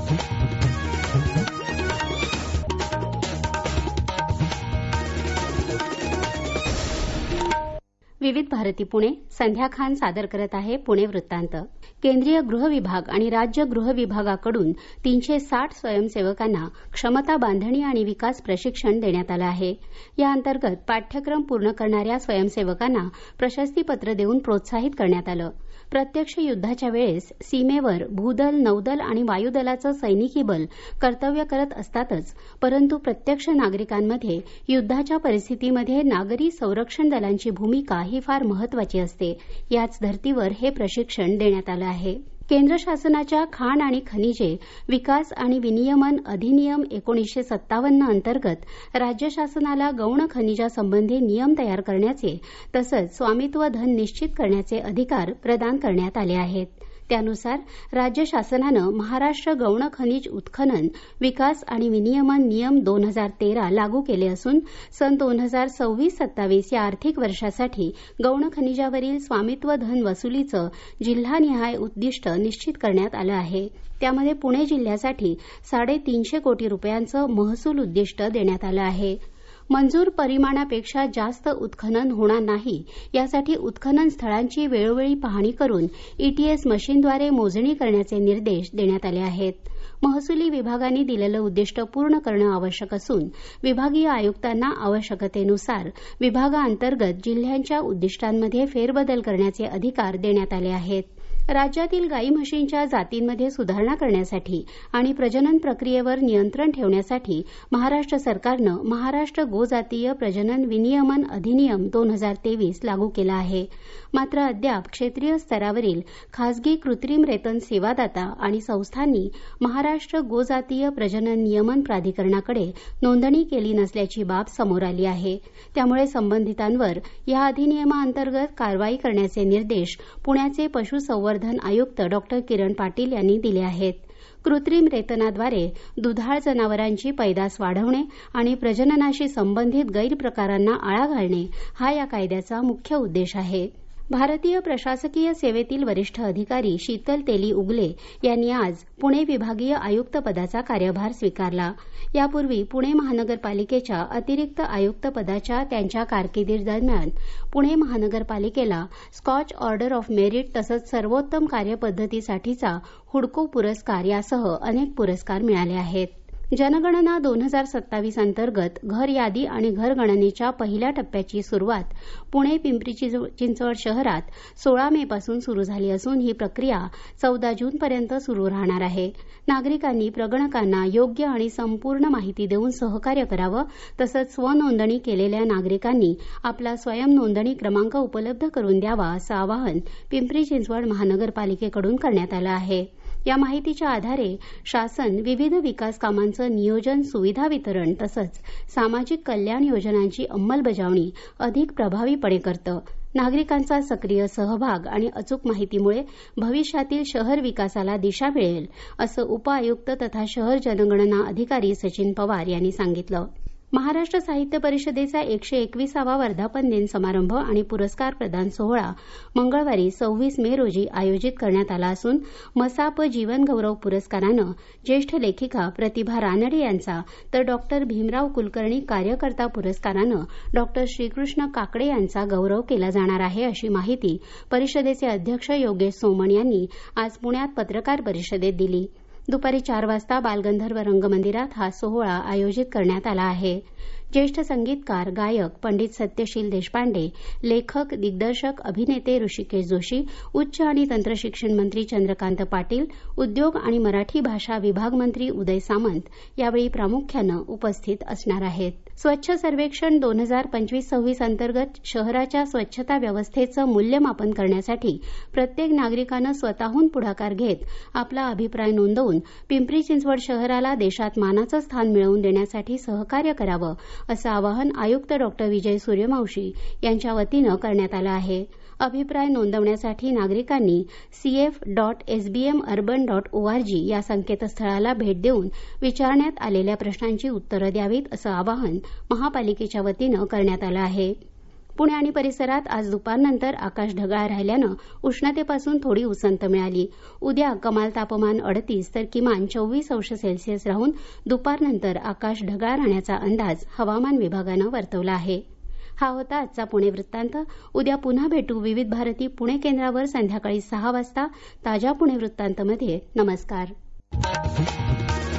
विविध भारती पुणे संध्या खान सादर करत आहे पुणे वृत्तांत. केंद्रीय गृह विभाग आणि राज्य गृह विभागाकडून 360 स्वयंसेवकांना क्षमता बांधणी आणि विकास प्रशिक्षण देण्यात आलं आहे. या अंतर्गत पाठ्यक्रम पूर्ण करणाऱ्या स्वयंसेवकांना प्रशस्तीपत्र देऊन प्रोत्साहित करण्यात आलं. प्रत्यक्ष युद्धाच्या वेळेस सीमेवर भूदल, नौदल आणि वायुदलाचं सैनिकी बल कर्तव्य करत असतातच, परंतु प्रत्यक्ष नागरिकांमध्ये युद्धाच्या परिस्थितीमध्ये नागरी संरक्षण दलांची भूमिका ही फार महत्वाची असते. याच धर्तीवर हे प्रशिक्षण देण्यात आलं आहे. केंद्र शासनाच्या खाण आणि खनिजे विकास आणि विनियमन अधिनियम 1957 अंतर्गत राज्य शासनाला गौण खनिजासंबंधी नियम तयार करण्याचे तसंच स्वामित्व धन निश्चित करण्याचे अधिकार प्रदान करण्यात आले आहेत. त्यानुसार राज्य शासनानं महाराष्ट्र गौण खनिज उत्खनन विकास आणि विनियमन नियम 2013 लागू केले असून सन 2026-27 या आर्थिक वर्षासाठी गौण खनिजावरील स्वामित्व धन वसुलीचं जिल्हानिहाय उद्दिष्ट निश्चित करण्यात आलं आहे. त्यामध्ये पुणे जिल्ह्यासाठी 350 कोटी रुपयांचं महसूल उद्दिष्ट देण्यात आलं आहे. मंजूर परिमाणापेक्षा जास्त उत्खनन होणार नाही यासाठी उत्खनन स्थळांची वेळोवेळी पाहणी करून ईटीएस मशीनद्वारे मोजणी करण्याचे निर्देश देण्यात आले आहेत. महसुली विभागाने दिलेलं उद्दिष्ट पूर्ण करणं आवश्यक असून विभागीय आयुक्तांना आवश्यकतेनुसार विभागाअंतर्गत जिल्ह्यांच्या उद्दिष्टांमध्ये फेरबदल करण्याचे अधिकार देण्यात आले आहेत. राज्यातील गाई म्हशींच्या जातींमध्ये सुधारणा करण्यासाठी आणि प्रजनन प्रक्रियेवर नियंत्रण ठेवण्यासाठी महाराष्ट्र सरकारनं महाराष्ट्र गोजातीय प्रजनन विनियमन अधिनियम 2023 लागू केला आहे. मात्र अद्याप क्षेत्रीय स्तरावरील खासगी कृत्रिम रेतन सेवादाता आणि संस्थांनी महाराष्ट्र गोजातीय प्रजनन नियमन प्राधिकरणाकडे नोंदणी केली नसल्याची बाब समोर आली आहे. त्यामुळे संबंधितांवर या अधिनियमाअंतर्गत कारवाई करण्याचे निर्देश पुण्याचे पशुसंवर्धन आयुक्त डॉ. किरण पाटील यांनी दिले आहेत. कृत्रिम रेतनाद्वारे दुधाळ जनावरांची पैदास वाढवणे आणि प्रजननाशी संबंधित गैरप्रकारांना आळा घालणे हा या कायद्याचा मुख्य उद्देश आहे. भारतीय प्रशासकीय सेवेतील वरिष्ठ अधिकारी शीतल तेली उगले यांनी आज पुणे विभागीय आयुक्त पदाचा कार्यभार स्वीकारला. यापूर्वी पुणे महानगरपालिकेच्या अतिरिक्त आयुक्त पदाच्या त्यांच्या कारकिर्दीदरम्यान पुणे महानगरपालिकेला स्कॉच ऑर्डर ऑफ मेरिट तसंच सर्वोत्तम कार्यपद्धतीसाठीचा हुडको पुरस्कार यासह अनेक पुरस्कार मिळाले आहेत. जनगणना 2027 अंतर्गत घर यादी आणि घरगणनेच्या पहिल्या टप्प्याची सुरुवात पुणे पिंपरी चिंचवड शहरात 16 मे पासून सुरू झाली असून ही प्रक्रिया 14 जूनपर्यंत सुरू राहणार आहे. नागरिकांनी प्रगणकांना योग्य आणि संपूर्ण माहिती देऊन सहकार्य करावं तसंच स्वनोंदणी केलेल्या नागरिकांनी आपला स्वयं नोंदणी क्रमांक उपलब्ध करून द्यावा असं आवाहन पिंपरी चिंचवड महानगरपालिकेकडून करण्यात आलं आहे. या माहितीच्या आधारे शासन विविध विकास कामांचं नियोजन, सुविधा वितरण तसंच सामाजिक कल्याण योजनांची अंमलबजावणी अधिक प्रभावीपणे करतं. नागरिकांचा सक्रिय सहभाग आणि अचूक माहितीमुळे भविष्यातील शहर विकासाला दिशा मिळेल असं उपआयुक्त तथा शहर जनगणना अधिकारी सचिन पवार यांनी सांगितलं. महाराष्ट्र साहित्य परिषदेचा 121वा वर्धापन दिन समारंभ आणि पुरस्कार प्रदान सोहळा मंगळवारी 26 मे रोजी आयोजित करण्यात आला असून मसाप जीवन गौरव पुरस्कारानं ज्येष्ठ लेखिका प्रतिभा रानडे यांचा तर डॉ. भीमराव कुलकर्णी कार्यकर्ता पुरस्कारानं डॉ. श्रीकृष्ण काकडे यांचा गौरव केला जाणार आहे अशी माहिती परिषदेचे अध्यक्ष योगेश सोमण यांनी आज पुण्यात पत्रकार परिषदेत दिली. दुपारी 4 वाजता बालगंधर्व रंगमंदिरात हा सोहळा आयोजित करण्यात आला आहे. ज्येष्ठ संगीतकार, गायक पंडित सत्यशील देशपांडे, लेखक, दिग्दर्शक, अभिनेते ऋषिकेश जोशी, उच्च आणि तंत्रशिक्षण मंत्री चंद्रकांत पाटील, उद्योग आणि मराठी भाषा विभाग मंत्री उदय सामंत यावेळी प्रामुख्यानं उपस्थित असणार आहेत. स्वच्छ सर्वेक्षण 2025-26 अंतर्गत शहराच्या स्वच्छता व्यवस्थेचं मूल्यमापन करण्यासाठी प्रत्येक नागरिकानं स्वतःहून पुढाकार घेत आपला अभिप्राय नोंदवून पिंपरी चिंचवड शहराला देशात मानाचं स्थान मिळवून देण्यासाठी सहकार्य करावं असं आवाहन आयुक्त डॉ. विजय सूर्यवंशी यांच्या वतीनं करण्यात आलं आहे. अभिप्राय नोंदवण्यासाठी नागरिकांनी cf.sbmurban.org या संकेतस्थळाला भेट देऊन विचारण्यात आलेल्या प्रश्नांची उत्तरं द्यावीत असं आवाहन महापालिकेच्या वतीनं करण्यात आलं आहे. पुणे आणि परिसरात आज दुपारनंतर आकाश ढगाळ राहिल्यानं उष्णतेपासून थोडी उसंत मिळाली. उद्या कमाल तापमान 38 तर किमान 24 अंश सेल्सिअस राहून दुपारनंतर आकाश ढगाळ राहण्याचा अंदाज हवामान विभागानं वर्तवला आहे. हा होता आजचा पुणे वृत्तांत. उद्या पुन्हा भेटू विविध भारती पुणे केंद्रावर संध्याकाळी 6 वाजता ताज्या पुणे वृत्तांतमध्ये. नमस्कार.